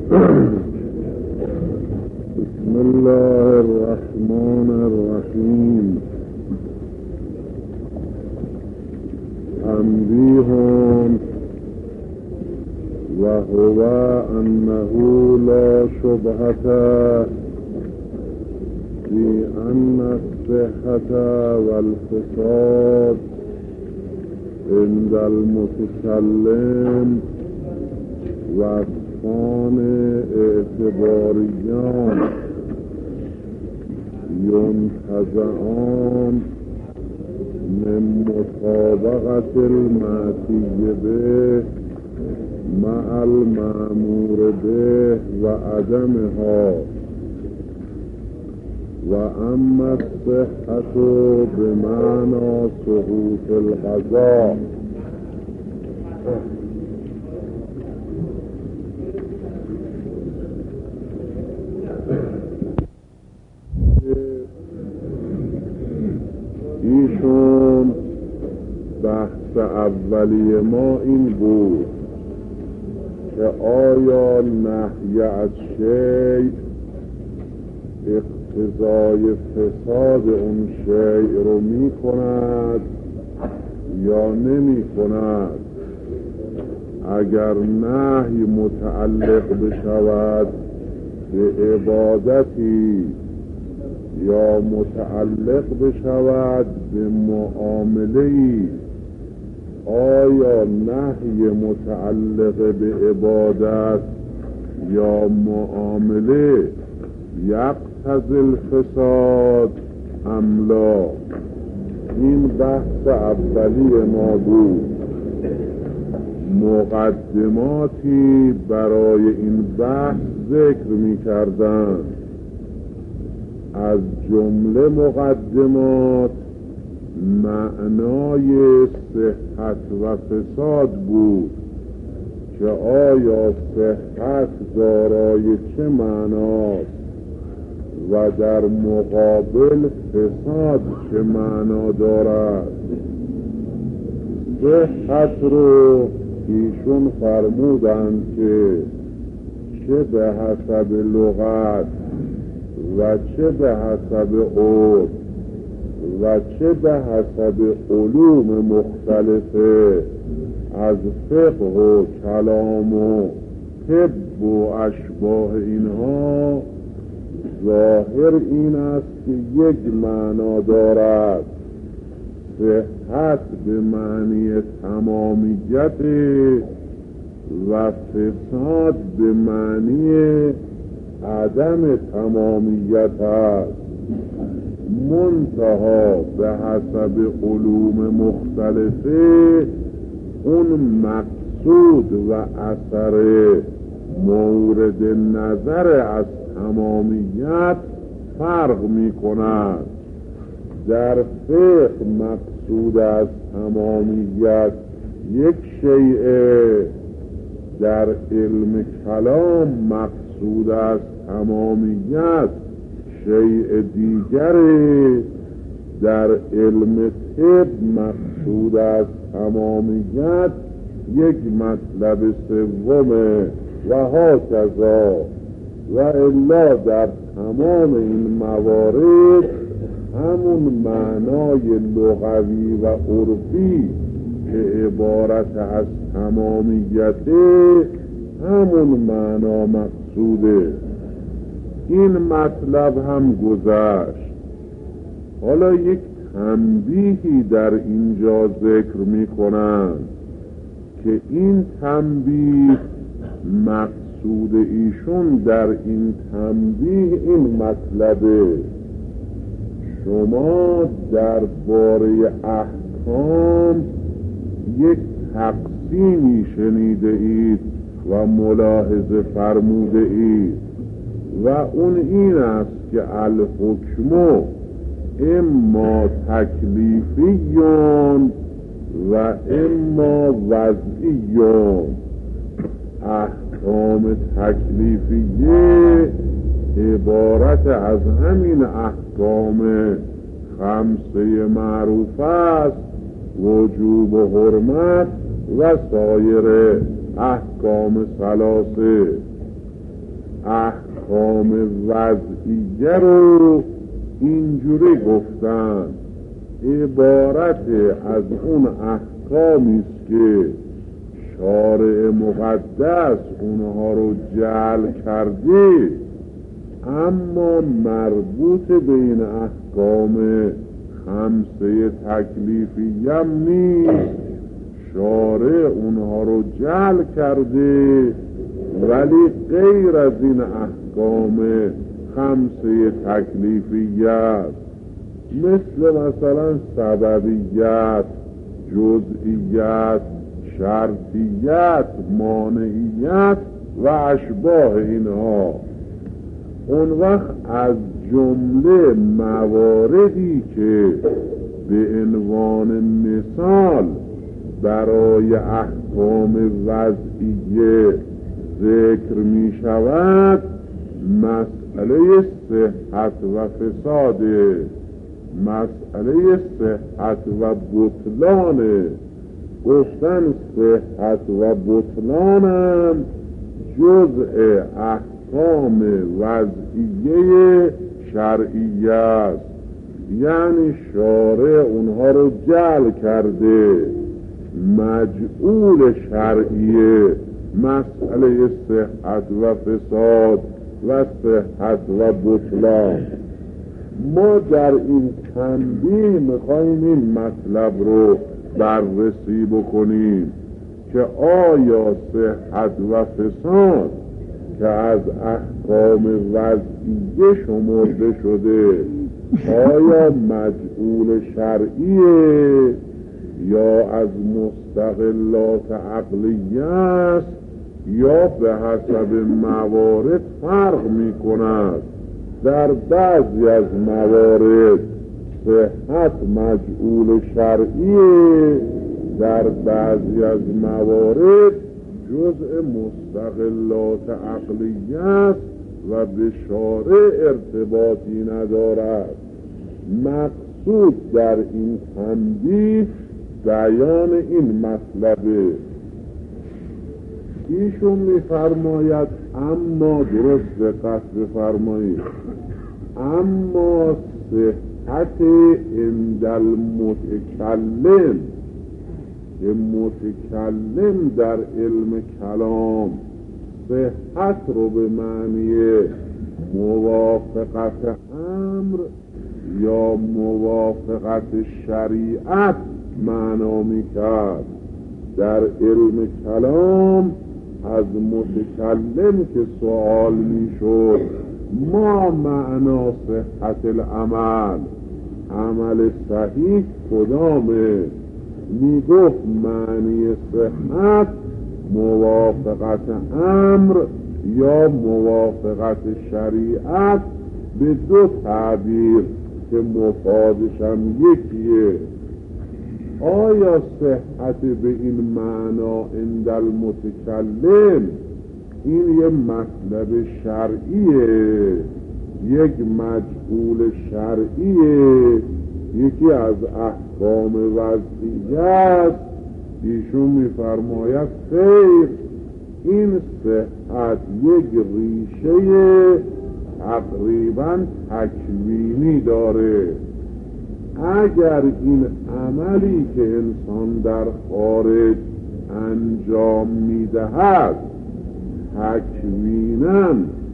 بسم الله الرحمن الرحیم. تنبیه و هو انه لا شبهة فی ان الصحة والفساد عند المتکلم وصفان اعتباریان ينتزعان من مطابقة المعصي به مع المأمور به وعدمها. وأما الصحة بمعنى سقوط القضاء ایشون بحث اولی ما این بود که آیا نهی از شیء اقتضای فساد اون شیء رو می کند یا نمی کند؟ اگر نهی متعلق بشود به عبادتی یا متعلق بشود به معامله‌ای، آیا نهی متعلق به عبادت یا معامله یقتضی الفساد ام لا؟ این بحث اولی ما بود. مقدماتی برای این بحث ذکر می کردن. از جمله مقدمات معنای صحت و فساد بود که آیا صحت دارای چه معناست و در مقابل فساد چه معنا دارد. صحت رو ایشون فرمودند که چه به حسب لغت و چه به حسب عرف و چه به حسب علوم مختلفه از فقه و کلام و طب و اشباه اینها، ظاهر این است که یک معنا دارد. صحت به معنی تمامیت و فساد به معنی عدم تمامیت است. منتها به حسب علوم مختلفه اون مقصود و اثر مورد نظر از تمامیت فرق می کند. در فقه مقصود از تمامیت یک شیء، در علم کلام مقصود از تمامیت شیء دیگری، در علم طب مقصود از تمامیت یک مطلب سومه و هاکذا. و الا در تمام این موارد همون معنای لغوی و عرفی که عبارت از تمامیته همون معنا مقصوده. این مطلب هم گذشت. حالا یک تنبیهی در اینجا ذکر می کنند که این تنبیه مقصود ایشون در این تنبیه این مطلبه. شما درباره احکام یک تقسیمی شنیده اید و ملاحظه فرموده اید و اون این است که الحکم اما تکلیفیون و اما وضعیون. احکام تکلیفیه عبارت از همین احکام خمسه معروف است، وجوب و حرمت و سایر احکام ثلاثه. احکام وضعیه رو اینجوری گفتن عبارت از اون احکامی است که شارع مقدس اونها رو جعل کرده، اما مربوط به این احکام خمسه تکلیفی هم نیست. شارع اونها رو جعل کرده ولی غیر از این احکام خمسه تکلیفیت، مثلا سببیت، جزئیت، شرطیت، مانعیت و اشباه اینها. اون وقت از جمله مواردی که به عنوان مثال برای احکام وضعیه ذکر می شود مسئله صحت و فساد، مسئله صحت و بطلان. گفتن صحت و بطلانم جزء احکام وضعیه شرعیه است، یعنی شارع اونها رو جعل کرده. مجعول شرعیه مسئله صحت و فساد و صحت و بطلان. ما در این تنبیه میخواییم این مطلب رو بررسی بکنیم که آیا صحت و فساد که از احکام وضعیه شمرده شده آیا مجعول شرعیه یا از مستقلات عقلیه است یا به حسب موارد فرق می کند. در بعضی از موارد صحت مجعول شرعیه، در بعضی از موارد جزء مستقلات عقلیه است و به شارع ارتباطی ندارد. مقصود در این تنبیه بیان این مطلبه. ایشون می‌فرماید اما درست دقت بفرمایید، اما صحت عند المتکلم، که متکلم در علم کلام صحت رو به معنی موافقت امر یا موافقت شریعت معنا می‌کرد. در علم کلام از متکلم که سوال میشد ما معنا صحت العمل، عمل صحیح کدامه؟ میگفت معنی صحت موافقت امر یا موافقت شریعت به دو تعبیر که مفادشم یکیه. آیا صحت به این معنا عند المتکلم این یه مطلب شرعیه، یک مجعول شرعیه، یکی از احکام وضعیه است؟ ایشون میفرماید خیر، این صحت یک ریشه تقریبا تکوینی داره. اگر این عملی که انسان در خارج انجام میدهد تکویناً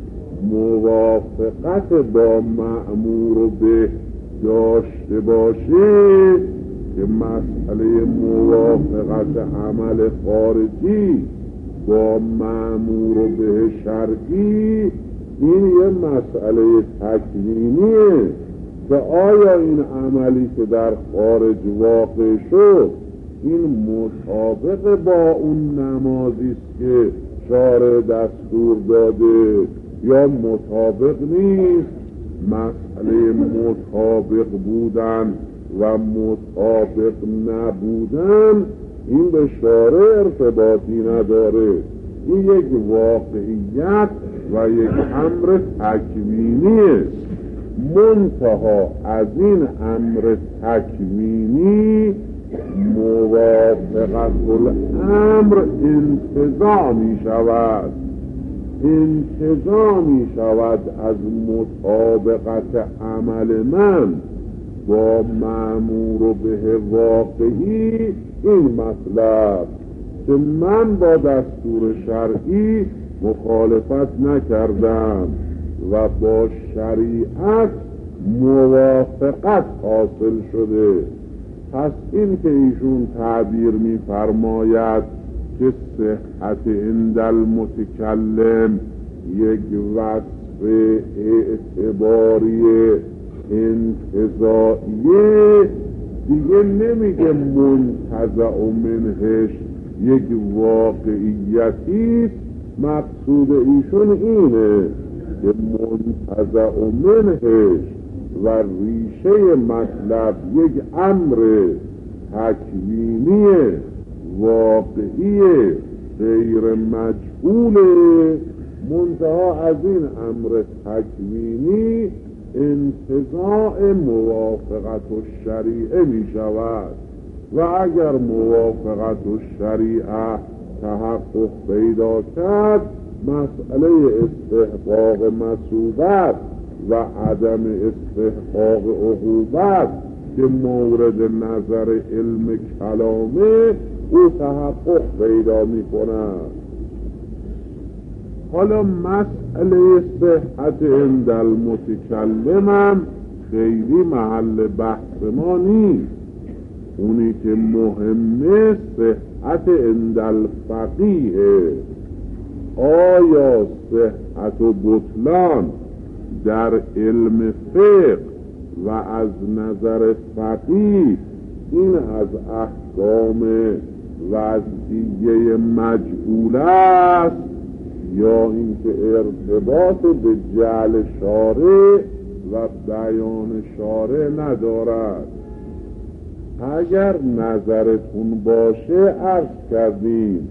موافقت با مأمور به داشته باشه، که مسئله موافقت عمل خارجی با مأمور به شرعی این یه مسئله تکوینیه که آیا این عملی که در خارج واقع شد این مطابق با اون نمازی است که شارع دستور داده یا مطابق نیست. مسئله مطابق بودن و مطابق نبودن این به شارع ارتباطی نداره، این یک واقعیت و یک امر تکوینیه. منتها از این امر تکوینی موافقت الامر انتزاع می شود. انتزاع می شود از مطابقت عمل من با مأمور به واقعی این مطلب که من با دستور شرعی مخالفت نکردم و با شریعت موافقت حاصل شده. پس این که ایشون تعبیر می فرماید که صحت عند المتکلم یک وصف اعتباری انتزاعیه، دیگه نمیگه منتزع منهش یک واقعیتی. مقصود ایشون اینه که منتزع منهش و ریشه مطلب یک امر تکوینی واقعی غیر مجهوله، منتها از این امر تکوینی انتزاع موافقت الشریعه می شود و اگر موافقت الشریعه تحقق پیدا کرد، مسئله استحقاق مثوبت و عدم استحقاق عقوبت که مورد نظر علم کلامه او تحقق پیدا می کند. حالا مسئله صحت عند المتکلم هم خیلی محل بحث ما نیست. اونی که مهمه صحت عند الفقیه. آیا صحت و بطلان در علم فقه و از نظر فقیه این از احکام وضعیه مجهول است یا اینکه ارتباط به جعل شارع و بیان شارع ندارد؟ اگر نظرتون باشه عرض کردیم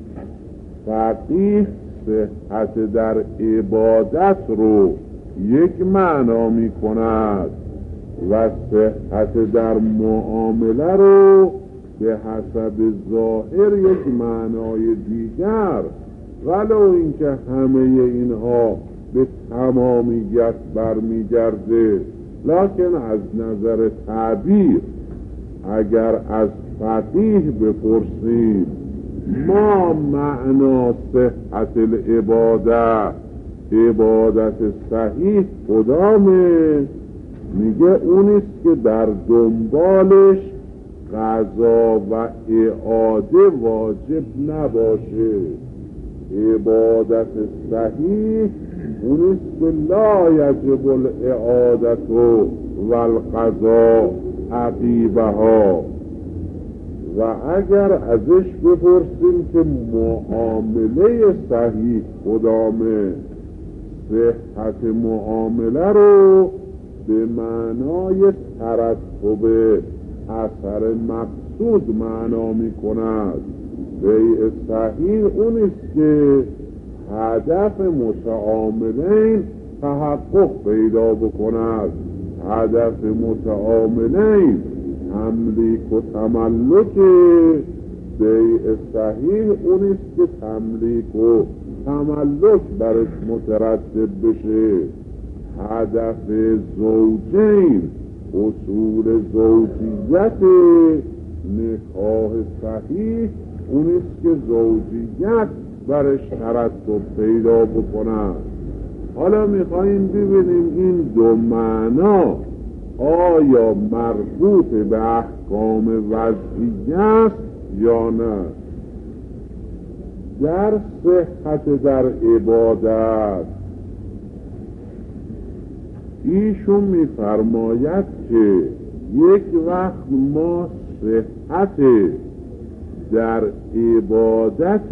فقیه صحت در عبادت رو یک معنا می کند و صحت در معامله رو به حسب ظاهر یک معنای دیگر، ولو اینکه همه اینها به تمامیت برمیگرده. لکن از نظر تعبیر اگر از فقیه بپرسیم ما معنا صحت العبادت، عبادت صحیح کدامه؟ میگه اونیست که در دنبالش قضا و اعاده واجب نباشه. عبادت صحیح اونیست که لا یجب الاعادت و القضا عقیبها. و اگر ازش بپرسیم که معامله صحیح کدامه، صحت معامله رو به معنای ترتب اثر مقصود معنا می کند. بیع صحیح اونیست که هدف متعاملین تحقق پیدا بکند. هدف متعاملین تملیک و تملک. بیع صحیح اونیست که تملیک و تملک برش مترتب بشه. هدف زوجین اصول زوجیت نکاح صحیح اونیست که زوجیت برش ترتب پیدا بکنند. حالا میخواییم ببینیم این دو معنا آیا مربوط به احکام وضعی است یا نه. در صحت در عبادت ایشون میفرماید که یک وقت ما صحت در عبادت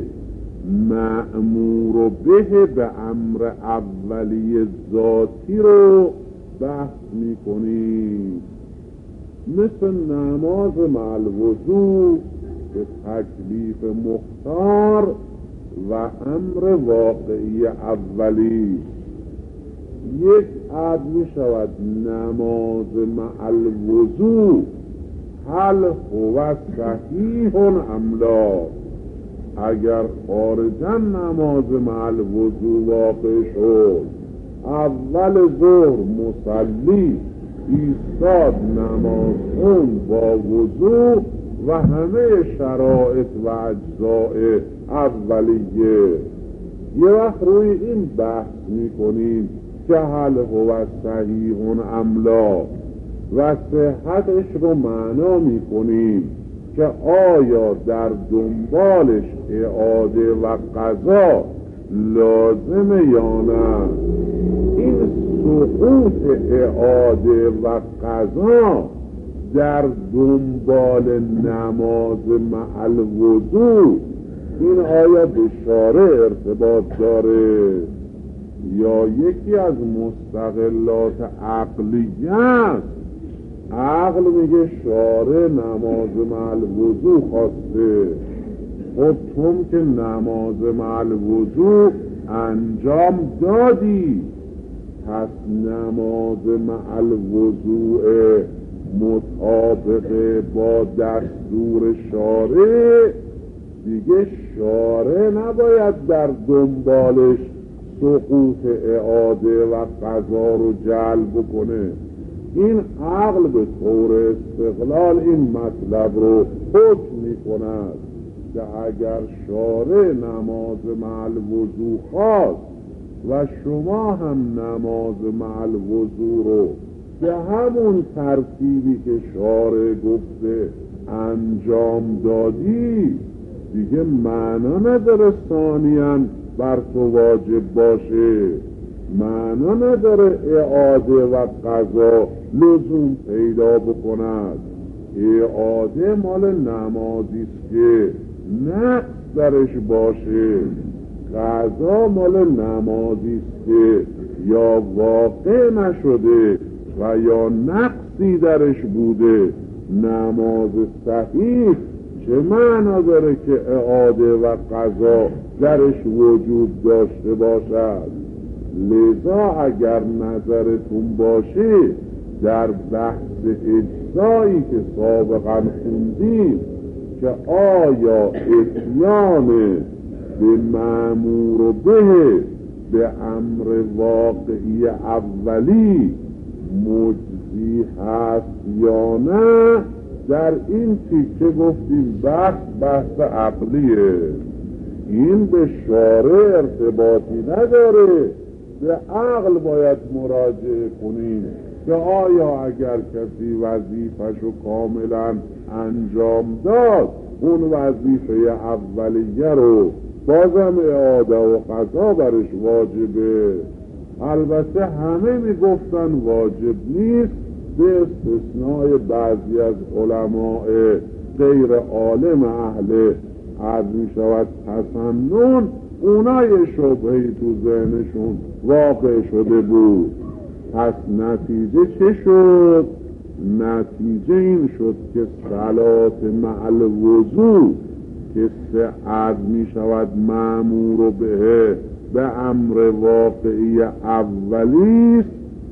مأمور به امر اولی ذاتی رو بحث میکنیم، مثل نماز مع الوضو که تکلیف مختار و امر واقعی اولی. یک عد می شود نماز مع الوضو هل هو صحیح ام لا، اگر خارجا نماز مع الوضو واقع شد، اول ظهر مصلی ایستاد نماز خون با وضو و همه شرایط و اجزاء اولیه. یه وقت روی این بحث میکنیم که هل هو صحیح ام لا و صحتش رو معنا میکنیم که آیا در دنبالش اعاده و قضا لازمه یا نه. این سقوط اعاده و قضا در دنبال نماز مع الوضو، این آیا به شارع ارتباط داره یا یکی از مستقلات عقلیه است؟ عقل میگه شارع نماز مع الوضو خواسته، خب تو که نماز مع الوضو انجام دادی، پس نماز مع الوضوء مطابق با دستور شارع دیگه شارع نباید در دنبالش سقوط اعاده و قضا رو جلب کنه. این عقل به طور استقلال این مطلب رو حکم می کند که اگر شارع نماز مع الوضو خواست و شما هم نماز مع الوضو رو به همون ترتیبی که شارع گفته انجام دادی، دیگه معنا نداره ثانیاً بر تو واجب باشه، معنا نداره اعاده و قضا لزوم پیدا بکند. اعاده مال نمازیست که نقص درش باشه، قضا مال نمازیست که یا واقع نشده و یا نقصی درش بوده. نماز صحیح چه معنا داره که اعاده و قضا درش وجود داشته باشد؟ لذا اگر نظرتون باشه در بحث اجزایی که سابقا خوندیم که آیا اتیان به مأمور به امر واقعی اولی مجزی هست یا نه، در این تیکه گفتیم بحث عقلیه، این به شارع ارتباطی نداره، به عقل باید مراجعه کنیم که آیا اگر کسی وظیفه‌شو کاملا انجام داد، اون وظیفه اولیه رو بازم اعاده و قضا برش واجبه. البته همه میگفتن واجب نیست، به استثناء بعضی از علماء غیر عالم اهل عرض می شود تسنن، اونا یه شبهی تو ذهنشون واقع شده بود. پس نتیجه چه شد؟ نتیجه این شد که صلات مع الوضو که عرض می شود مأمور به امر واقعی اولیست،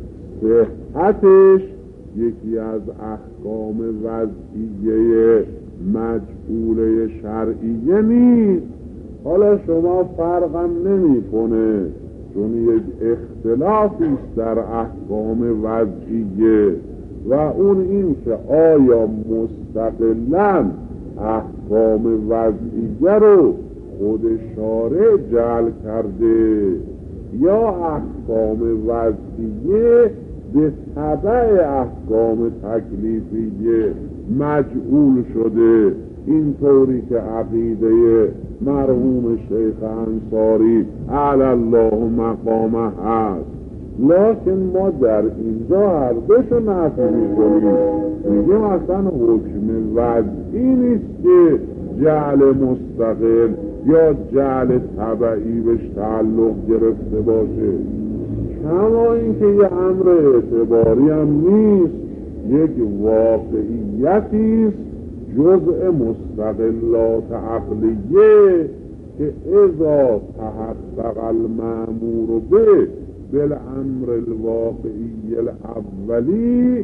صحتش یکی از احکام وضعیه مجعوله شرعیه نیست. حالا شما فرقم نمی کنه چون یک اختلافی است در احکام وضعیه و اون این که آیا مستقلاً احکام وضعیه رو خود شارع جعل کرده یا احکام وضعیه به تبع احکام تکلیفیه مجعول شده، اینطوری که عقیده مرحوم شیخ انصاری علی الله مقامه هست. لکن ما در اینجا هر دوشو نفی میکنیم، میگیم اصلا حکم وضعی نیست که جعل مستقل یا جعل تبعی بهش تعلق گرفته باشه، کما اینکه یه امر اعتباری هم نیست، یک واقعیتیست جزء مستقلات عقلیه که اذا تحقق المأمور بالامر الواقعی الاولی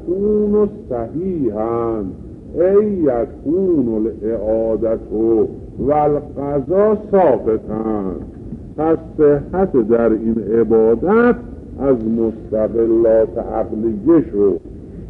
یکون صحیحا ای یکون الاعادت و القضا ساقطند. پس صحت در این عبادت از مستقلات عقلیه شد.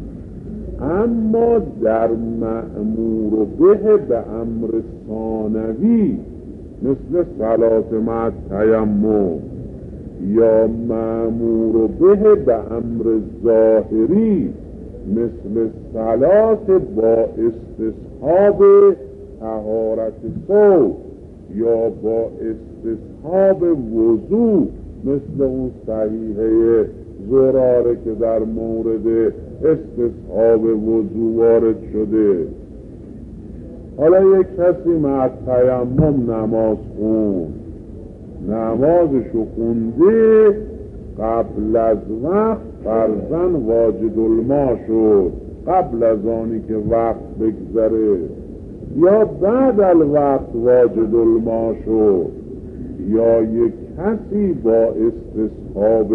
اما در مأمور به امر ثانوی مثل صلات مع تیمم یا مأمور به امر ظاهری مثل صلات با استصحاب طهارت ثوب یا با استصحاب وضو مثل اون صحیحه زراره که در مورد استصحاب وضو وارد شده. حالا یک کسی مع تیمم نماز خوند، نمازشو خونده قبل از وقت فرضاً واجد الما شد، قبل از آنی که وقت بگذره، یا بعد الوقت واجد الما شد، یا یک کسی با استصحاب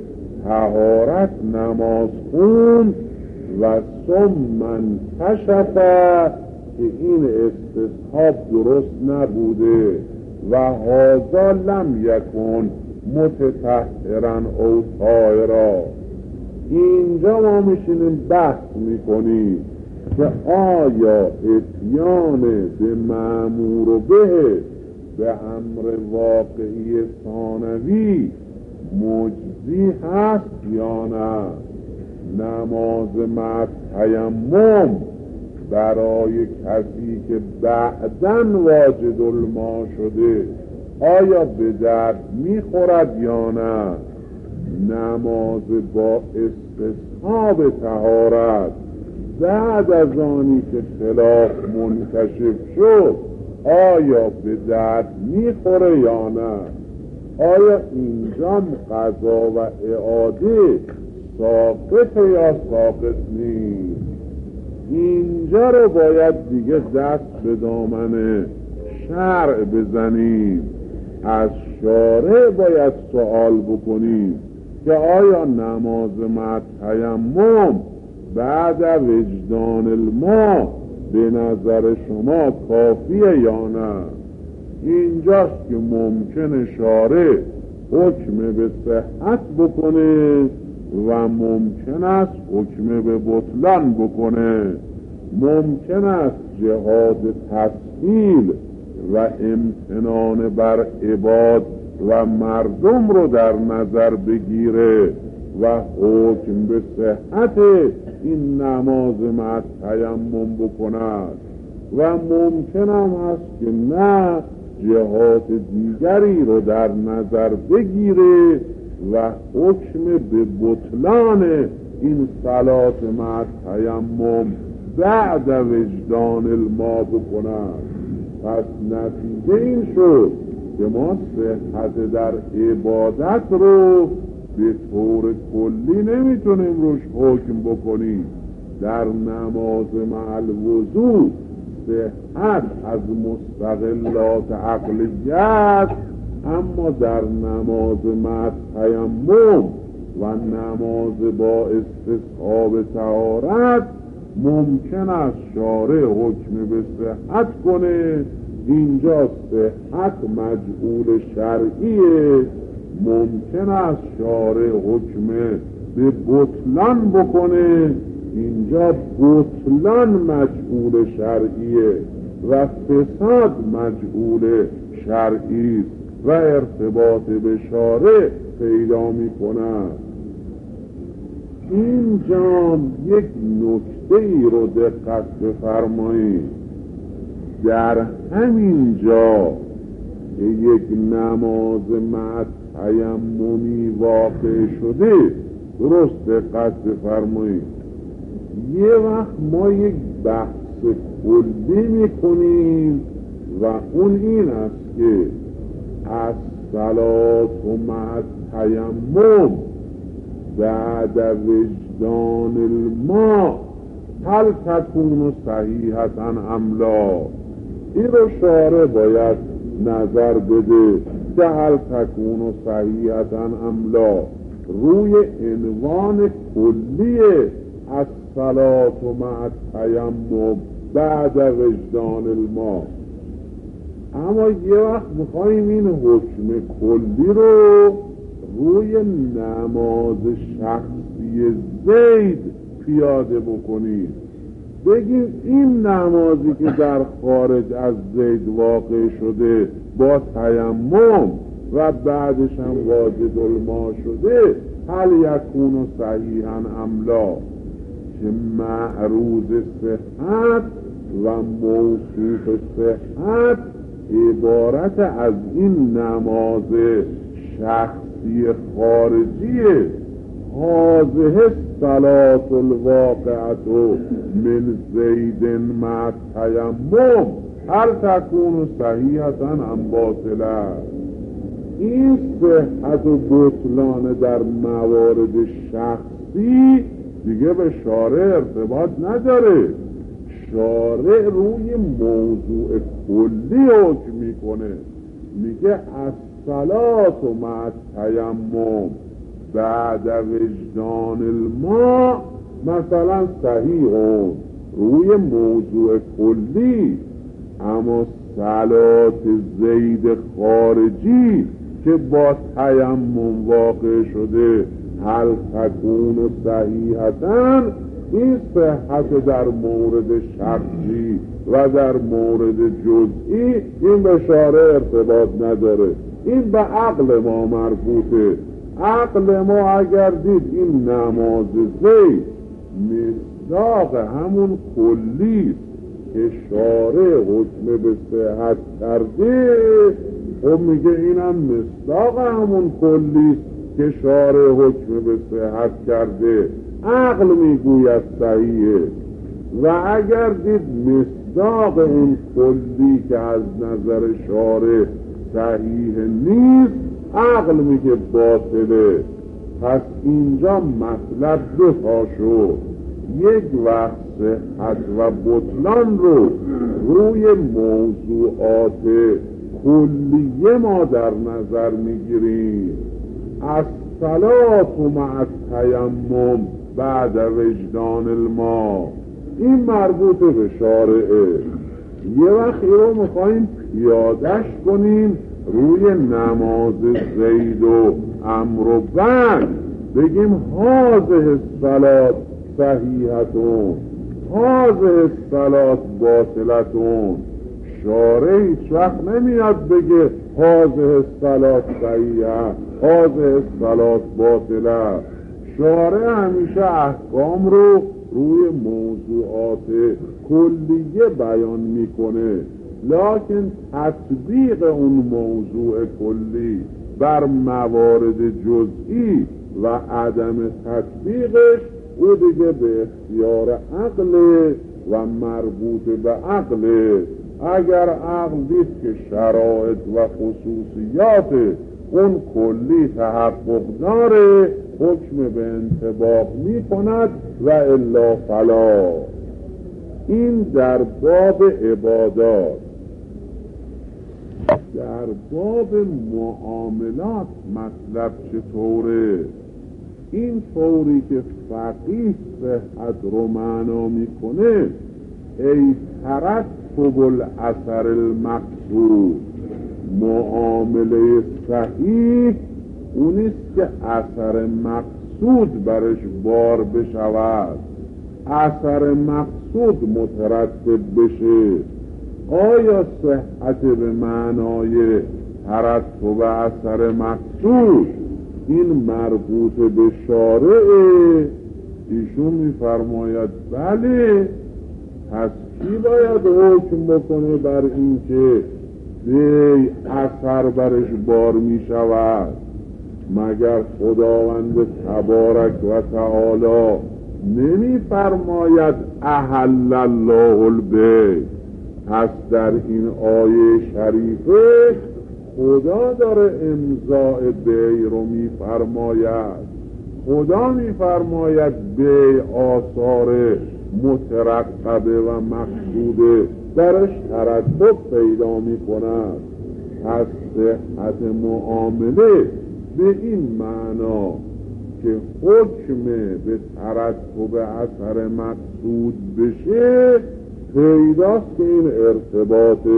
طهارت نماز خوند و ثم انکشف که این استصحاب درست نبوده و هذا لم یکن متطهرا او طاهرا. اینجا ما میشینیم بحث میکنیم که آیا اتیان به مأمور به امر واقعی ثانوی مجزی هست یا نه؟ نماز مع تیمم برای کسی که بعداً واجد الما شده آیا به درد میخورد یا نه؟ نماز با استصحاب طهارت بعد از آنی که خلاف منکشف شد آیا به درد میخوره یا نه؟ آیا اینجا قضا و اعاده ساقط یا ساقط نیست؟ اینجا رو باید دیگه دست به دامن شرع بزنیم، از شارع باید سوال بکنیم که آیا نماز مع تیمم بعد وجدان الماء به نظر شما کافیه یا نه؟ اینجاست که ممکنه شارع حکم به صحت بکنه و ممکن است حکم به بطلان بکنه. ممکن است جهاد تسهیل و امتنان بر عباد و مردم رو در نظر بگیره و حکم به صحت این نماز مع تیمم بکند و ممکن هم هست که نه جهات دیگری رو در نظر بگیره و حکم به بطلان این صلات مع تیمم بعد وجدان الماء بکند. پس نتیجه این شد که ما صحت در عبادت رو به طور کلی نمیتونیم روش حکم بکنیم. در نماز مع الوضو صحت از مستقلات عقلیت، اما در نماز مع تیمم و نماز با استصحاب طهارت ممکن است شارع حکم به صحت کنه. اینجا صحت مجعول شرعیه، ممکن است شارع حکم به بطلان بکنه. اینجا بطلان مجعول شرعیه و فساد مجعول شرعی و ارتباط به شارع پیدا می کند. اینجا یک نکته ای رو دقت بفرمایید. در همین جا که یک نماز مع تیممی واقع شده، درست دقت بفرمایید، یه وقت ما یک بحث کلی میکنیم و اون این است که از صلات و مع تیمم بعد وجدان الماء هل تکون صحیحتا ام لا؟ این رو شارع باید نظر بده که هل تکون صحیحتا ام لا روی عنوان کلی از صلات و مع تیمم بعد وجدان الماء. اما یه وقت میخواییم این حکم کلی رو روی نماز شخصی زید پیاده بکنیم، بگیم این نمازی که در خارج از زید واقع شده با تیمم و بعدش هم واجد الما شده، هل یکون صحیحا ام لا، که معروض صحت و موصوف صحت عبارت از این نماز شخصی خارجیه. هذه الصلاة الواقعة من زید مع تیمم هل تكون صحیحة ام باطلة. این صحت و بطلان در موارد شخصی دیگه به شارع ارتباط نداره. شارع روی موضوع کلی حکم میکنه، میگه الصلاة مع تیمم بعد وجدان الماء مثلا صحیح روی موضوع کلی، اما صلات زید خارجی که با تیمم واقع شده هل تکون صحیحتاً، این صحت در مورد شخصی و در مورد جزئی این به شارع ارتباط نداره، این به عقل ما مربوطه. عقل ما اگر دید این نماز زید مصداق همون کلی که شارع حکم به صحت کرده، خب میگه اینم مصداق همون کلی که شارع حکم به صحت کرده، عقل میگوید صحیحه. و اگر دید مصداق اون کلی که از نظر شارع صحیح نیست، عقل میگه باطله. پس اینجا مطلب دو تا شد، یک وقت صحت و بطلان رو روی موضوعات کلیه ما در نظر میگیریم. الصلاة مع التیمم بعد وجدان الماء، این مربوط به شارعه. یه وقت رو میخواییم پیادش کنیم روی نماز زید و امر و بعد بگیم هذه الصلاة صحیحتون هذه الصلاة باطلتون. شارع هیچ وقت نمیاد بگه هذه الصلاة صحیحه هذه الصلاة باطله. شارع همیشه احکام رو روی موضوعات کلیه بیان میکنه، لکن تطبیق اون موضوع کلی بر موارد جزئی و عدم تطبیقش او دیگه به اختیار عقل و مربوط به عقل. اگر عقل دید که شرایط و خصوصیات اون کلی تحقق داره، حکم به انطباق می کند و الا فلا. این در باب عبادات. در باب معاملات مطلب چطوره؟ این طوری که فقیه صحت رو معنا میکنه، ای ترتب الاثر المقصود. معامله صحیح اونیست که اثر مقصود برش بار بشود، اثر مقصود مترتب بشه. آیا صحت به معنای ترتب اثر مقصود این مربوط به شارعه؟ ایشون میفرماید بله. پس کی باید حکم بکنه بر این که بی اثر برش بار می شود؟ مگر خداوند تبارک و تعالی نمی فرماید احل الله البیع؟ پس در این آیه شریفه خدا داره امضاء بیع رو می فرماید. خدا می فرماید بیع آثار مترقبه و مقصوده درش ترتب پیدا می کند. پس صحت معامله به این معنا که حکم به ترتب اثر مقصود بشه پیداست که این ارتباط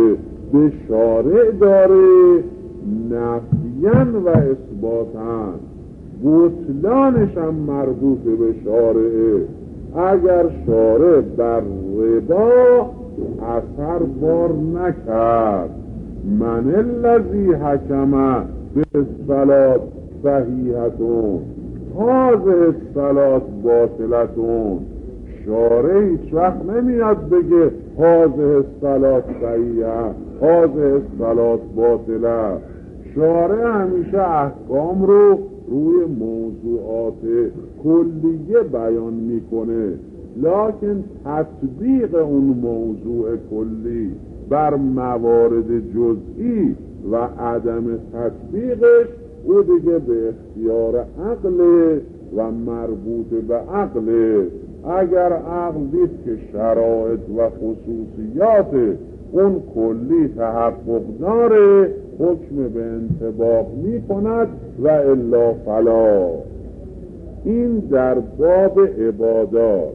به شارع داره نفیاً و اثباتاً، بطلانش هم مربوط به شارعه. اگر شارع بر ربا اثر بار نکرد، من الذی حکم بالصلاة صحیحتون هذه الصلاة باطلتون، شارع هیچ وقت نمیاد بگه هذه الصلاة صحیحه هذه الصلاة باطله. شارع همیشه احکام رو روی موضوعات کلیه بیان میکنه، لکن تطبیق اون موضوع کلی بر موارد جزئی و عدم تطبیقش او دیگه به اختیار عقل و مربوط به عقل. اگر عقل دید که شرایط و خصوصیات اون کلی تحقق داره، حکم به انطباق می کند و الا فلا. این در باب عبادات.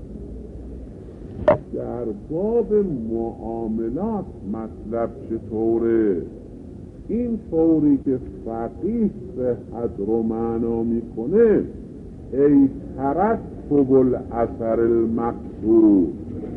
در باب معاملات مطلب چطوره؟ این طوری که فقیه صحت رو معنا میکنه، ای ترتب الاثر المقصود،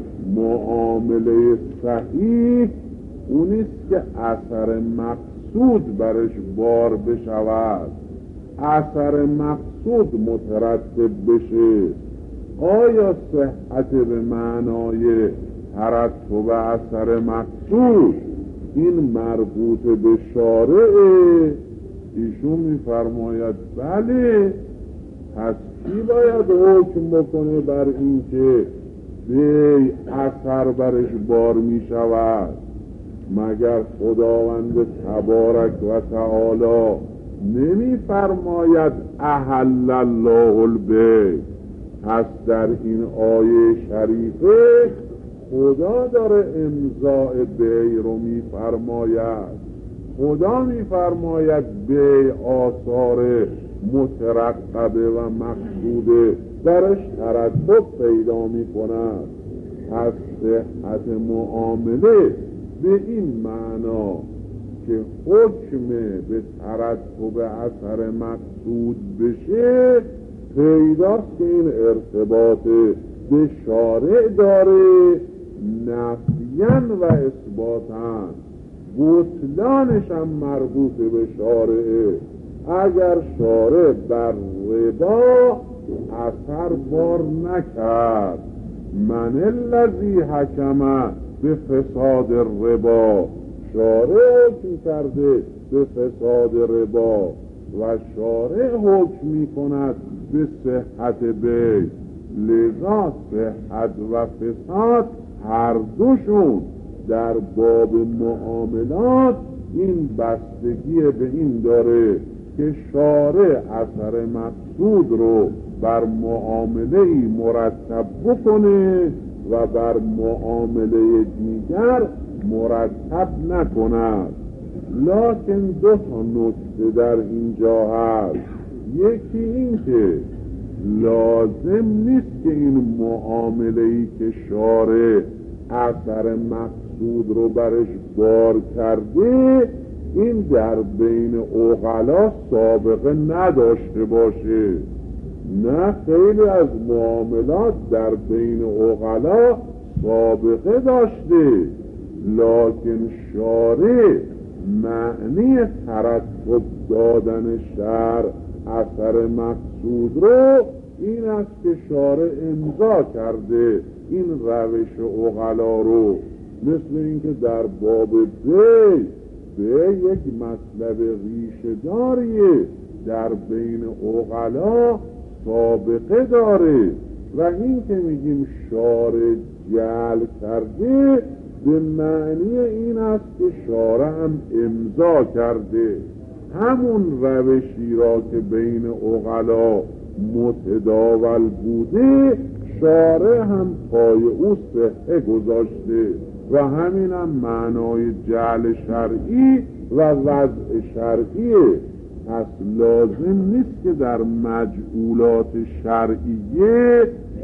معامله صحیح اونیست که اثر مقصود برش بار بشود، اثر مقصود مترتب بشه. آیا صحت به معنای ترتب اثر مقصود این مربوط به شارعه؟ ایشون میفرماید بله. پس کی باید حکم بکنه بر این که به اثر برش بار می شود؟ مگر خداوند تبارک و تعالی نمی فرماید احل الله البیع؟ پس در این آیه شریفه خدا داره امضاء بیع رو می فرماید. خدا می فرماید بیع آثار مترقبه و مقصوده درش ترتب پیدا می کند. پس صحت معامله به این معنا که حکم به ترتب اثر مقصود بشه پیداست که این ارتباط به شارع داره نفیاً و اثباتاً، بطلانش هم مربوط به شارعه. اگر شارع بر ربا اثر بار نکرد، من الذی حکم به فساد الربا، شارع حکم کرده به فساد ربا و شارع حکم می کند به صحت بیع. لذا صحت و فساد هر دوشون در باب معاملات این بستگی به این داره که شارع اثر مقصود رو بر معامله‌ای مرتب بکنه و بر معامله دیگر مرتب نکند. لکن دو تا نکته در اینجا هست. یکی این که لازم نیست که این معامله‌ای که شارع اثر مقصود رو برش بار کرده این در بین عقلا سابقه نداشته باشه. نه، خیلی از معاملات در بین عقلا سابقه داشته، لکن شارع معنی ترتب دادن شرع اثر مقصود رو این است که شارع امضا کرده این روش عقلا رو. مثل اینکه در باب بیع یک مطلب ریشه داریه در بین عقلا سابقه داره و این که میگیم شارع جعل کرده به معنی این است که شارع هم امضا کرده. همون روشی را که بین عقلا متداول بوده شارع هم پای او صحه گذاشته و همین هم معنای جعل شرعی و وضع شرعیه. پس لازم نیست که در مجعولات شرعیه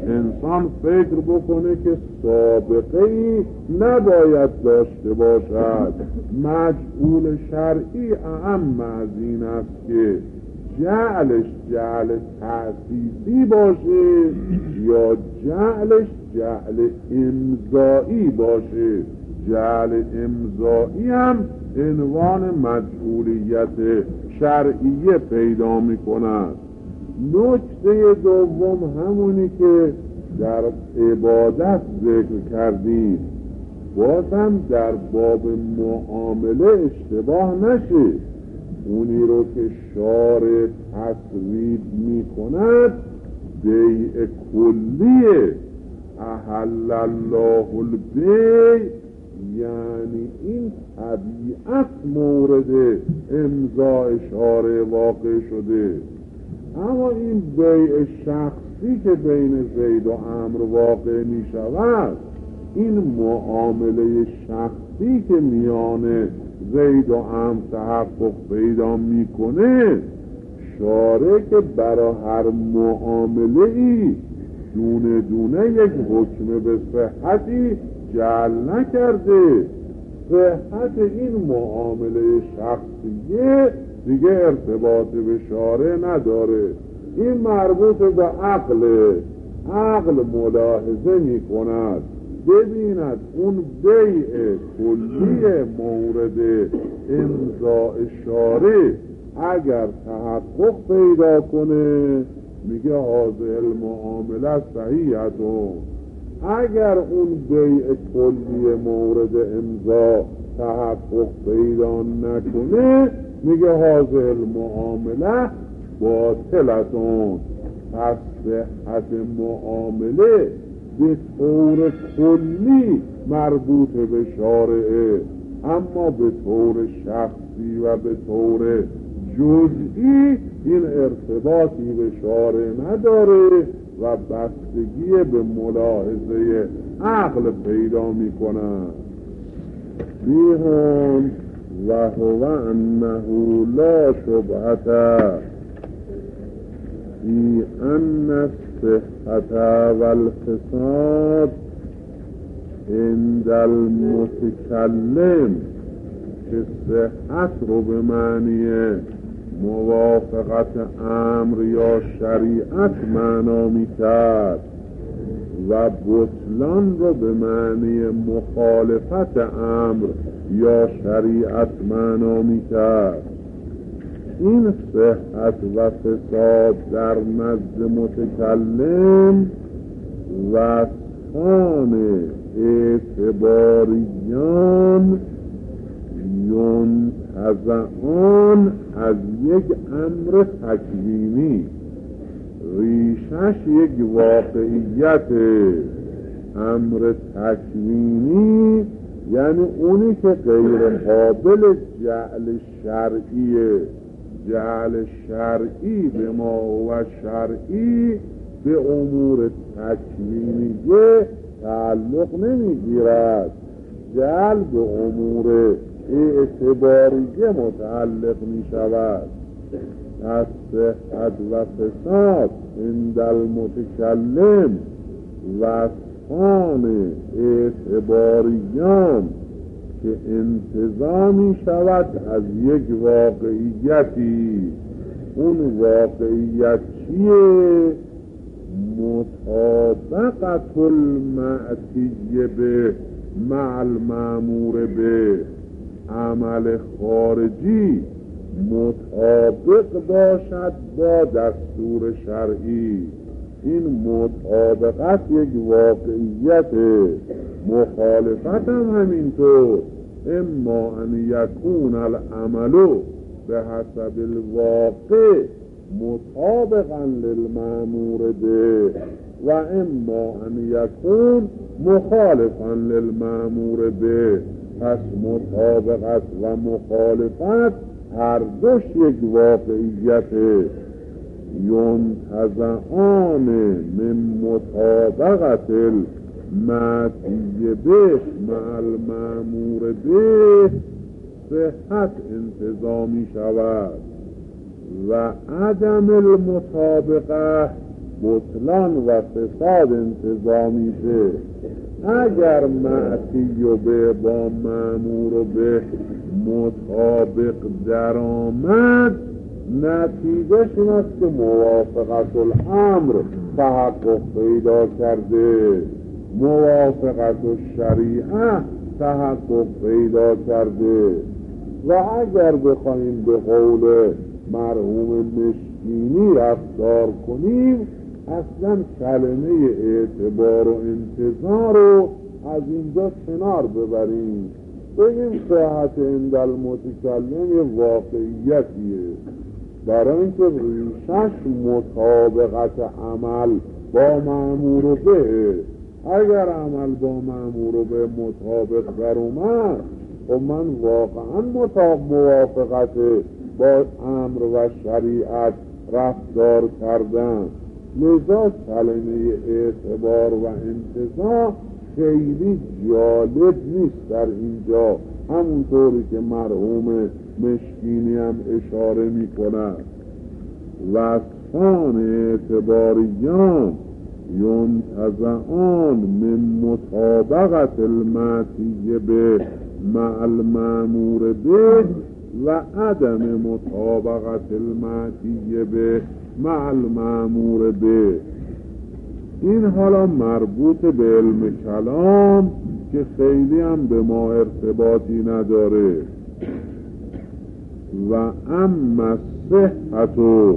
انسان فکر بکنه که سابقه‌ای نباید داشته باشد. مجعول شرعی اهم از این است که جعلش جعل تأسیسی باشه یا جعلش جعل امضایی باشه. جعل امضایی هم عنوان مجعولیت شرعیه پیدا می کند. نکته دوم همونی که در عبادت ذکر کردیم، بازم در باب معامله اشتباه نشه. اونی رو که شارع تصویب می کند بیع کلیه، احل الله البیع، یعنی این طبیعت مورد امضاء شارع واقع شده. اما این بیع شخصی که بین زید و عمرو واقع می شود، این معامله شخصی که میان زید و عمرو تحقق پیدا میکنه، شارع که برای هر معامله ای دونه دونه یک حکم به صحتی جعل نکرده. صحت این معامله شخصیه دیگه ارتباط به شارع نداره. این مربوط به عقل ملاحظه می کند، ببیند اون بیع کلی مورد امضاء شارع اگر تحقق پیدا کنه میگه هذه المعامله صحیحه. اگر اون بیع کلی مورد امضا تحقق پیدا نکنه میگه هذه المعامله باطلتون. پس صحت معامله به طور کلی مربوط به شارعه، اما به طور شخصی و به طور جزئی این ارتباطی به شارع نداره و بستگی به ملاحظه عقل پیدا می کند. بیهون و هو انه لا شبهه فی ان الصحة والفساد عند المتکلم، که صحت رو به معنی موافقت امر یا شریعت معنا می کرد و بطلان رو به معنی مخالفت امر یا شریعت معنا می کرد. این صحت و فساد در نزد متکلم و خان اعتباریان ینتزعان از یک امر تکوینی، ریشش یک واقعیت. امر تکوینی یعنی اونی که غیر قابل جعل شرعیه. جعل شرعی به ما و شرعی به امور تکوینیه تعلق نمیگیرد، جعل به امور اعتباریه متعلق می شود. از صحت و فساد عند المتکلم و خان اعتباریان که انتزاع می شود از یک واقعیتی. اون واقعیت چیه؟ مطابقت المعتیه به مع المأمور به. عمل خارجی مطابق باشد با دستور شرعی. این مطابقت یک واقعیت، مخالفت هم همینطور. اما ان یکون العمل به حسب الواقع مطابقا للمأمور به و اما ان یکون مخالفا للمأمور به. پس مطابقت و مخالفت هر دوش یک واقعیت. ینتزعان من مطابقت المعتیه به مع المأمور به صحت انتظامی شود و عدم المطابقه بطلان و فساد انتظامی شه. اگر معتی و به با مأمور و به مطابق در آمد، نتیجهش این است که موافقت الامر تحقق پیدا کرده، موافقت الشریعه تحقق پیدا کرده. و اگر بخواهیم به قول مرحوم مشکینی رفتار کنیم، اصلا کلمه اعتبار و انتظار رو از اینجا کنار ببریم، بگیم صحت عند المتکلم یه واقعیتیه، برای اینکه ریشش مطابقت عمل با مأمور و به. اگر عمل با مأمور و به مطابق در اومد، و من واقعا موافقت با امر و شریعت رفتار کردم، لذا کلمه اعتبار و انتظار خیلی جالب نیست در اینجا، همونطوری که مرحوم مشکینی هم اشاره می کند. وصفان اعتباریان ینتزعان من مطابقت المعتی به مع المأمور به و عدم مطابقت المعتی به مع المأمور به. این حالا مربوط به علم کلام که خیلی هم به ما ارتباطی نداره. و اما صحت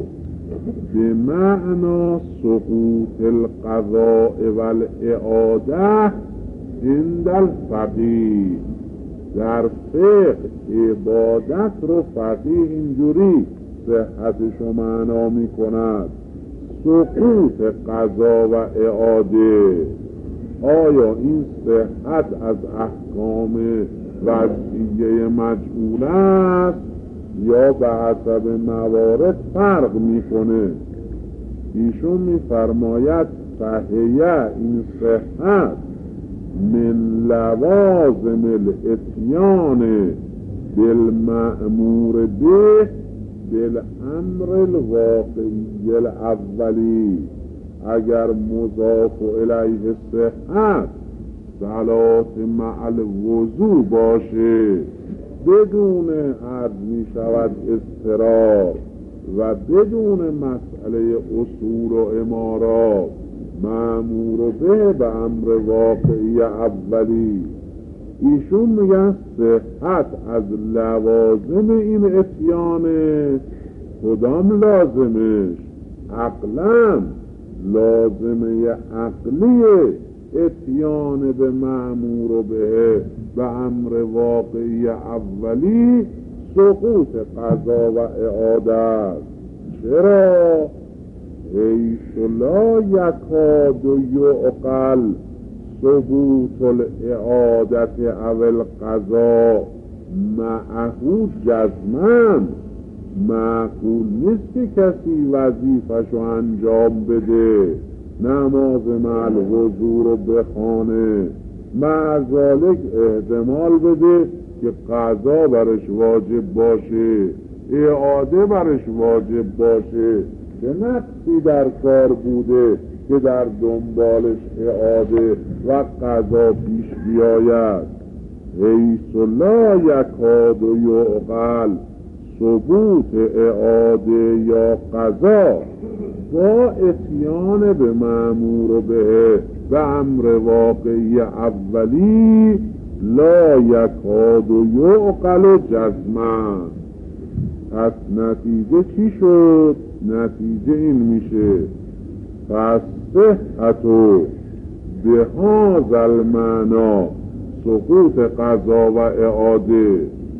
به معنی سقوط القضاء والاعاده عند الفقیه. در فقه عبادت رو فقیه اینجوری صحتش رو معنا می کند: سقوط قضا و اعاده. آیا این صحت از احکام وضعیه مجعول است یا به حسب موارد فرق میکنه؟ ایشون میفرماید صحیح این صحت من لوازم الاتیان بالمأمور به بالامر الواقعی الاولی. اگر مضاف الیه صحت صلات مع الوضوء باشه، بدون عرض می شود اضطرار و بدون مسئله اصول و امارات، مأمور به امر واقعی اولی. ایشون میگن صحت از لوازم این اتیانه. کدام لازمش؟ عقلا لازمه عقلی اتیان به مأمور به امر واقعی اولی سقوط قضا و اعاده. چرا؟ حیث لا یکاد یعقل ثبوت الاعادت او القضا معه جزما. معقول نیست که کسی وظیفه‌شو انجام بده، نماز مع الوضو رو بخوانه، مع ذالک احتمال بده که قضا برش واجب باشه، اعاده برش واجب باشه، که نقصی در کار بوده که در دنبالش اعاده و قضا پیش بیاید. حیث لا یکاد یعقل ثبوت اعاده یا قضا با اتیان به مأمور به امر واقعی اولی لا یکاد یعقل جزما. پس نتیجه چی شد؟ نتیجه این میشه: پس صحتو به هذا المعنی سقوط قضا و اعاده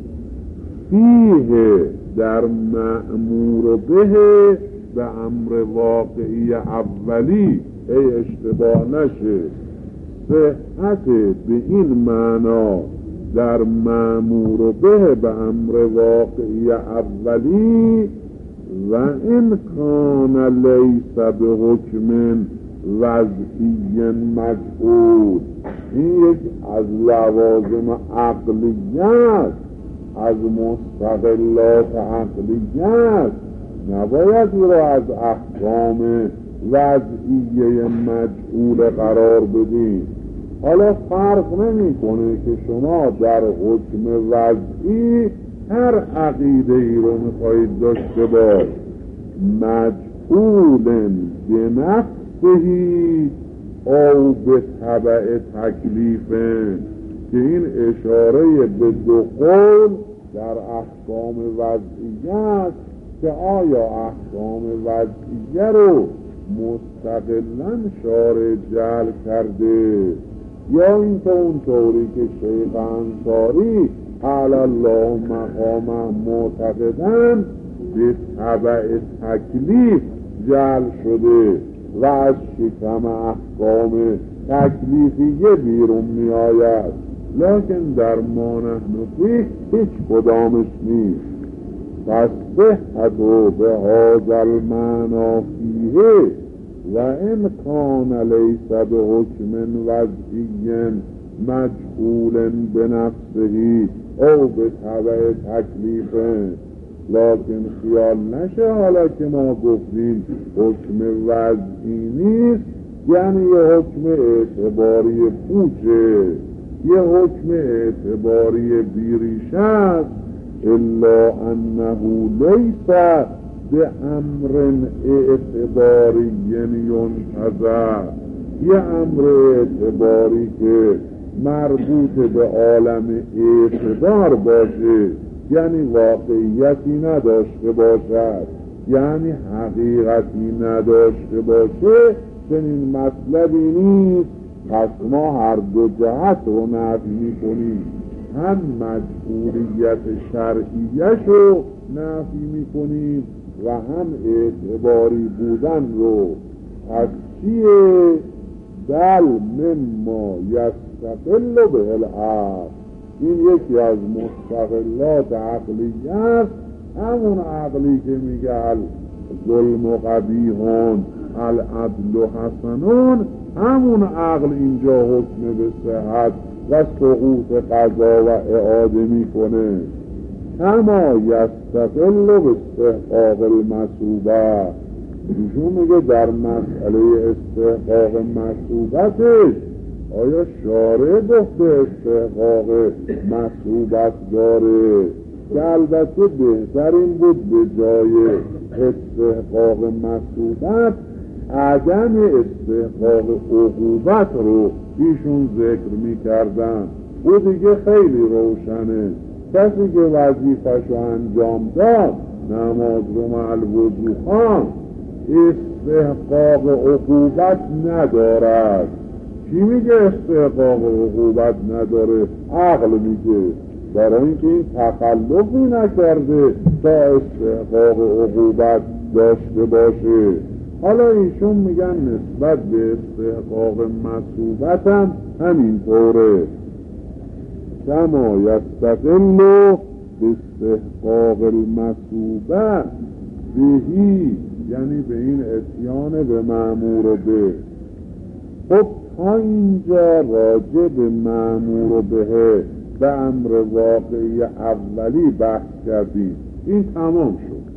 فیه در مأمور به امر واقعی اولی. ای اشتباه نشه، صحت به این معنا در مأمور به امر واقعی اولی و این کان لیس به حکم وضعی مجعول. این یک از لوازم عقلیت، از مستقلات عقلیت، نباید او را از احکام وضعیه مجعول قرار بدین. حالا فرق نمیکنه که شما در حکم وضعی هر عقیده ای رو میخواهید داشته باش، مجعول به نفسهی او به تبع تکلیفه، که این اشاره به دو قول در احکام وضعیه است که آیا احکام وضعیه رو مستقلاً شارع جعل کرده یا اینکه اونطوری که شیخ انصاری علی الله مقامه معتقدن به تبع تکلیف جعل شده و از شکم احکام تکلیفیه بیرون می آید، لیکن در ما نحن فیه هیچ کدامش نیست. پس صحت و به هذا المعنا فیه و ان کان لیس به حکم وضعی مجعول به نفسه او به تبع تکلیفه، لکن خیال نشه حالا که ما گفتیم حکم وضعی نیست یعنی یه حکم اعتباری پوچه، یه حکم اعتباری بیریشه است، الا انه لیس به امر اعتباری ینتظر، یه امر اعتباری که مربوط به عالم اعتبار باشه، یعنی واقعیتی نداشته باشد، یعنی حقیقتی نداشته باشه، چنین مطلبی نیست. پس ما هر دو جهت رو نفی میکنیم، هم مجبوریت شرعیش رو نفی میکنیم و هم اعتباری بودن رو. پس چیه؟ بل مما یستقل به العقل، این یکی از مستقلات عقلی است، همون عقلی که میگه ظلم و قبیحون العدل و حسنون، همون عقل اینجا حکم به صحت و سقوط قضا و اعاده میکنه. کما یستقل به استحقاق المثوبه، ایشون میگه در مسئله استحقاق مثوبتش آیا شارع گفته استحقاق مثوبت داره، که البته بهترین بود به جای استحقاق مثوبت عدم استحقاق عقوبت رو ایشون ذکر میکردن. او دیگه خیلی روشنه، کسی که وظیفه‌شو انجام داد، نماز رو مع الوضو خواند، استحقاق عقوبت ندارد. کی میگه استحقاق عقوبت نداره؟ عقل میگه، برای اینکه این تخلفی نکرده تا استحقاق عقوبت داشته باشه. حالا ایشون میگن نسبت به استحقاق مثوبت هم همینطوره، کما یستقل به استحقاق المثوبه بهی، یعنی به این اتیان به مأمور به. خب تا اینجا راجع به مأمور به امر واقعی اولی بحث کردیم، این تمام شد.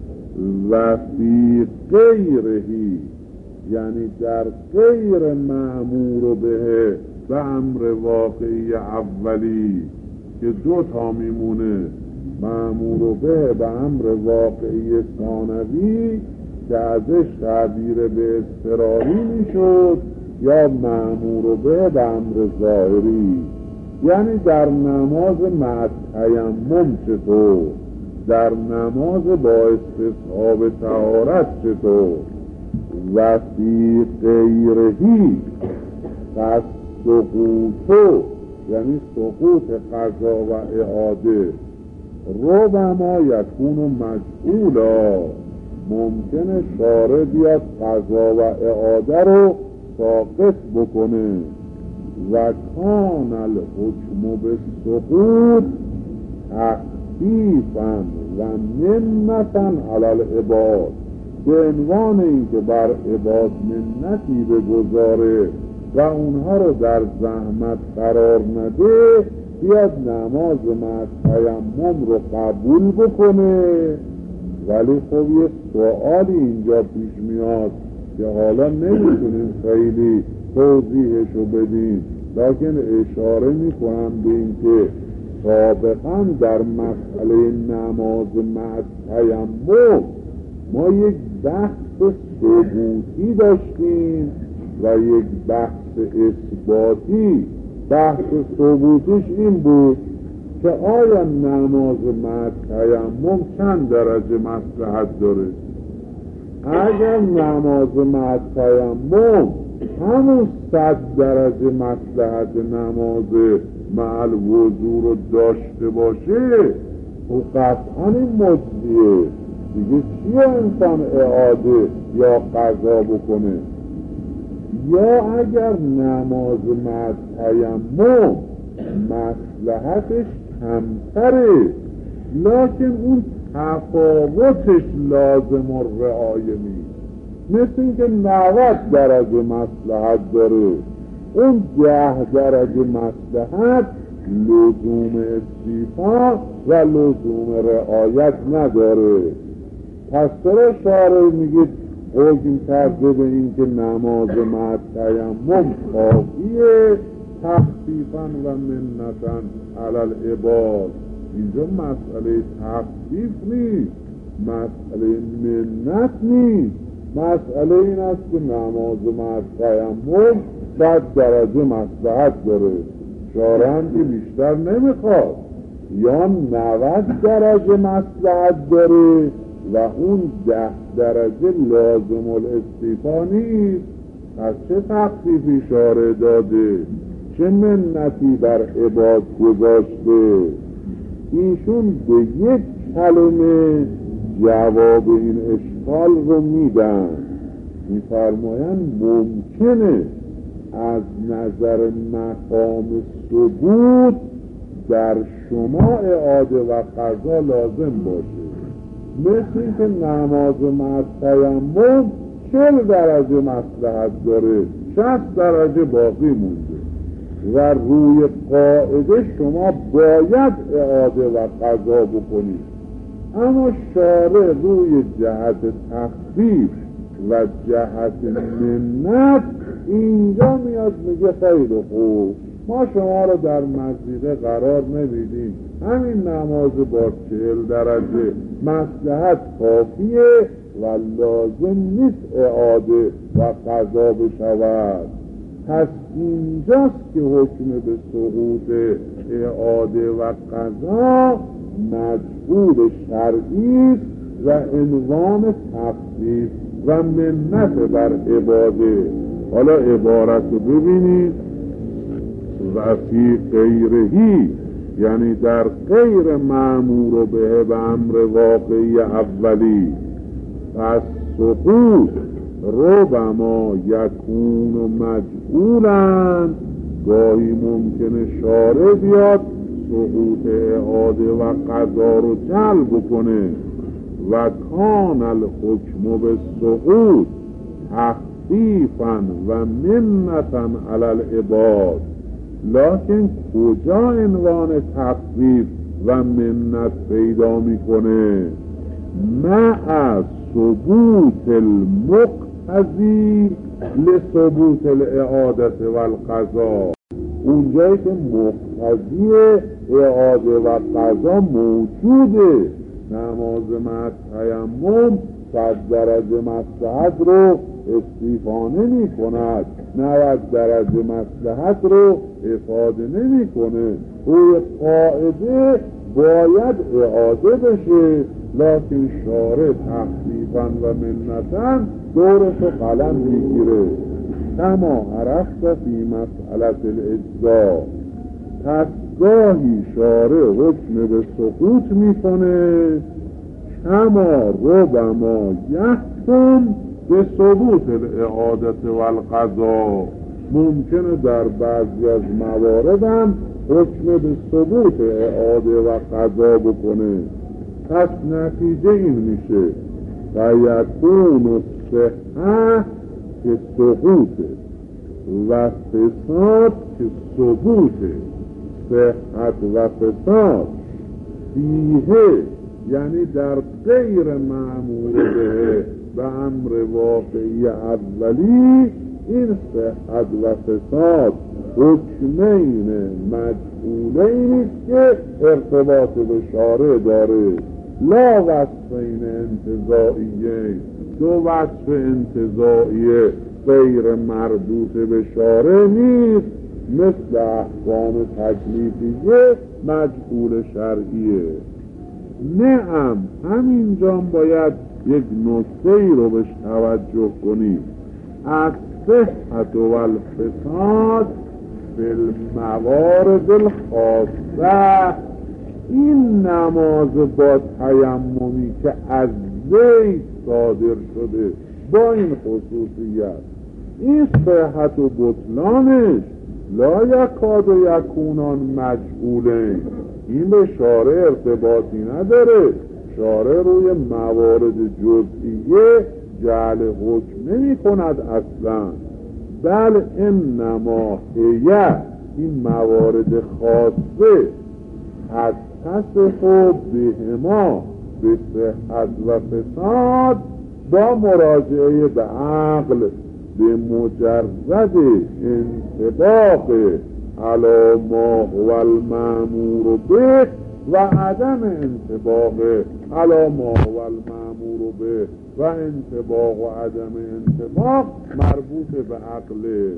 و فی غیرهی، یعنی در غیر مأمور به امر واقعی اولی که دو تا میمونه، مأمور به امر واقعی ثانوی که ازش تعبیر به اضطراری میشد، یا مأمور به امر ظاهری، یعنی در نماز مع تیمم چطور، در نماز با استصحاب طهارت چطور. و فی غیرهی پس سقوطو، یعنی سقوط قضا و اعاده، ربما یکون مجعولا، ممکنه شارع بیاد قضا و اعاده رو ساقط بکنه. و کان الحکم بالسقوط تخفیفا و منتا علی العباد، به عنوان اینکه بر عباد منتی بگذاره و اونها رو در زحمت قرار نده، بیاد نماز مع تیمم رو قبول بکنه. ولی خب یه سوالی اینجا پیش میاد که حالا نمیتونیم خیلی توضیحشو بدیم، لکن اشاره میکنم به این که سابقا در مسئله نماز مع تیمم ما یک بحث ثبوتی داشتیم و یک بحث اثباتی. بحث ثبوتیش این بود که آیا نماز مع تیمم چند درجه مصلحت داره. اگر نماز مع تیمم همون 100 درجه مصلحت نماز مع الوضو رو داشته باشه و قطعا این مجزیه دیگه، چیه انسان اعاده یا قضا بکنه؟ یا اگر نماز مع تیمم مصلحتش کمتره لکن اون تفاوتش لازم و رعایه نیست، مثل این که 90 درجه مصلحت داره، اون 10 درجه مصلحت لزوم استیفا و لزوم رعایت نداره. پس چرا شارع میگه حکم کرده به این که نماز مع تیمم کافیه تخفیفا و منتا علی العباد؟ اینجا مسئله تخفیف نیست، مسئله منت نیست، مسئله این است که نماز مع تیمم 100 درجه مصلحت داره، شارع هم که بیشتر نمیخواد، یا 90 درجه مصلحت داره و اون 10 درجه لازم الاستیفا نیست. پس چه تخفیفی شارع داده، چه منتی بر عباد گذاشته؟ ایشون به یک کلمه جواب این اشکال رو میدن، میفرمایند ممکنه از نظر مقام ثبوت در شما اعاده و قضا لازم باشه، مثل این که نماز مع تیمم 40 درجه مصلحت داره، 60 درجه باقی مونده و روی قاعده شما باید اعاده و قضا بکنید، اما شارع روی جهت تخفیف و جهت منت اینجا میاد میگه خیلی خوب، ما شما رو در مضیقه قرار نمیدیم، همین نماز با 40 درجه مصلحت کافیه و لازم نیست اعاده و قضا بشود. پس اینجاست که حکم به سقوط اعاده و قضا مجبور شرعی و عنوان تخفیف و منت بر عباده. حالا عبارت رو ببینید، و فی غیرهی یعنی در غیر معمور به امر واقعی اولی. پس سقوط ربما یکون و مجعولا، گاهی ممکنه شارع بیاد سقوط اعاده و قضا رو جلب کنه و کان الحکم به سقوط تخفیفا و منتا علی العباد، لکن کجا عنوان تخفیف و منت پیدا میکنه؟ مع ثبوت المقتضی لثبوت الاعاده و القضا، اونجایی که مقتضی اعاده و قضا موجوده. نماز مع تیمم 100 درجه مصلحت رو استیفا نمی کند، 90 درجه مصلحت رو افاده نمی کنه، روی قاعده باید اعاده بشه، لکن شارع تخفیفا و منتا دورش رو قلم میگیره. کما عرفت فی مسئله الاجزا، پس گاهی شارع حکم به سقوط میکنه، کما ربما یحکم به ثبوت الاعاده و القضا، ممکنه در بعضی از موارد هم حکم به ثبوت اعاده و قضا بکنه. پس نتیجه این میشه و یکون صحه که سقوطه و فساد که ثبوته. صحت و فساد فیه یعنی در غیر معمول به به امر واقعی اولی، این صحت و فساد حکمین مجعولینی که ارتباط به شارع داره، لا وصفین انتزاعیین، دو وصف انتزاعیه غیر مربوط به شارع نیست، مثل احکام تکلیفیه مجعول شرعیه. نعم، همینجا باید یک نکته ای رو بهش توجه کنیم. از صحت و الفساد فی الموارد الخاصه، این نماز با تیممی که از زید صادر شده با این خصوصیت، این صحت و بطلانش لا یکاد و یکونان مجعولین، این به شارع ارتباطی نداره. شارع روی موارد جزئیه جعل حکم نمی کند اصلا، بل انما هیه، این موارد خاصه تصف بهما به صحت و فساد با مراجعه به عقل، به مجرد انطباق علی ما هو المأمور به و عدم انطباق علی ما هو المأمور به و انطباق و عدم انطباق مربوط به عقل.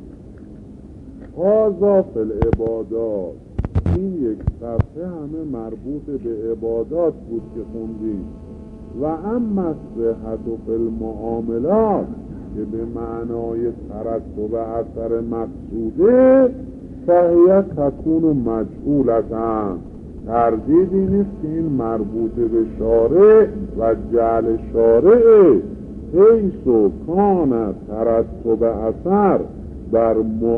هذا فی العبادات، این یک صفحه همه مربوط به عبادات بود که خوندیم. و اما صحت فی المعاملات که به معنای ترتب اثر مقصوده، فهیه تکون مجعولتاً، تردیدی نیست که این مربوط به شارع و جعل شارع، حیث و کان ترتب اثر بر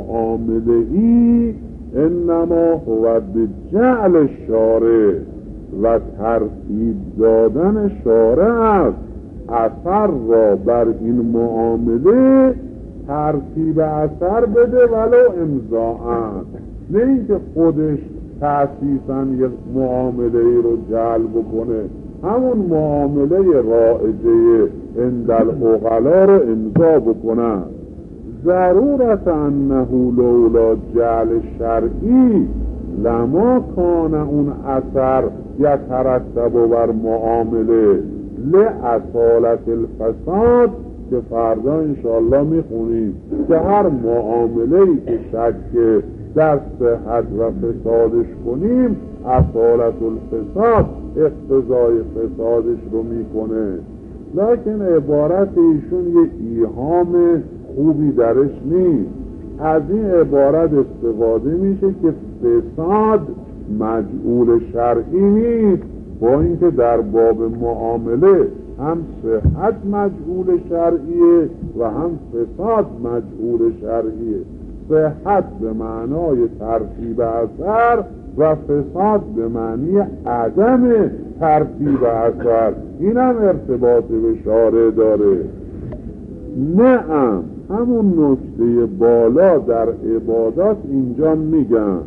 معاملهی انما هو بجعل شارع، و ترتیب دادن شارع است اثر را بر این معامله ترتیب اثر بده ولو امضاءً، نه اینکه خودش تأسیساً یک معامله رو جلب کنه، همون معامله رائجه عند العقلا رو امضا بکنه. ضرورت انه لولا جعل شرعی لما کان اون اثر یترتب بر معامله لأصالت الفساد، که فردا انشاءالله میخونیم که هر معامله‌ای که شک در صحت و فسادش کنیم اصالت الفساد اقتضای فسادش رو میکنه. لکن عبارت ایشون یه ایهام خوبی درش نیست. از این عبارت استفاده میشه که فساد مجعول شرعی نیست، با اینکه در باب معامله هم صحت مجعول شرعیه و هم فساد مجعول شرعیه. صحت به معنای ترتیب اثر و فساد به معنی عدم ترتیب اثر، این هم ارتباط به شارع داره. نعم، همون نکته بالا در عبادات اینجا میگن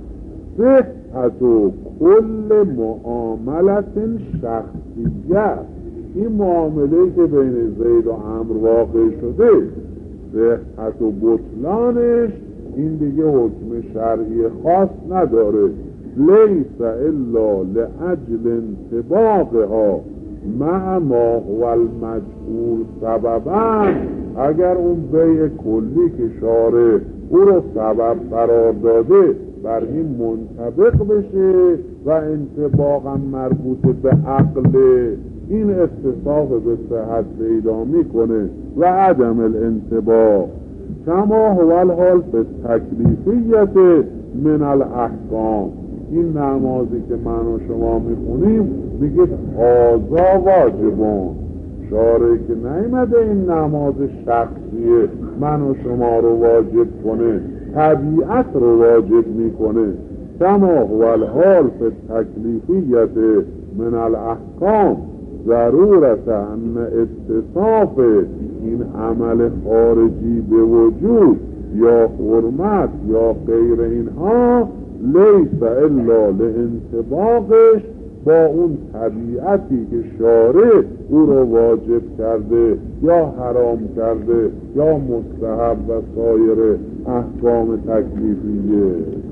صحت و کل معاملت شخصیت، این معامله‌ای که بین زید و عمرو واقع شده صحت و بطلانش این دیگه حکم شرعی خاص نداره، لیس الا لاجل انطباقها مع ما هو المجعول سببا، اگر اون بیع کلی که شارع او رو سبب قرار داده بر این منطبق بشه و انطباقا مربوط به عقل، این اتصاف به صحت پیدا میکنه و عدم الانطباق. کما هو الحال به تکلیفیت من الاحکام، این نمازی که من و شما میخونیم میگه هذا واجبون، شارع که نیامده این نماز شخصیه من و شما رو واجب کنه، طبیعت رو واجب میکنه. کما هو الحال به تکلیفیت من الاحکام ضرورت ان اتصاف این عمل خارجی به وجود یا حرمت یا غیر اینها لیس الا لانطباقش با اون طبیعتی که شارع او رو واجب کرده یا حرام کرده یا مستحب و سایر احکام تکلیفیه.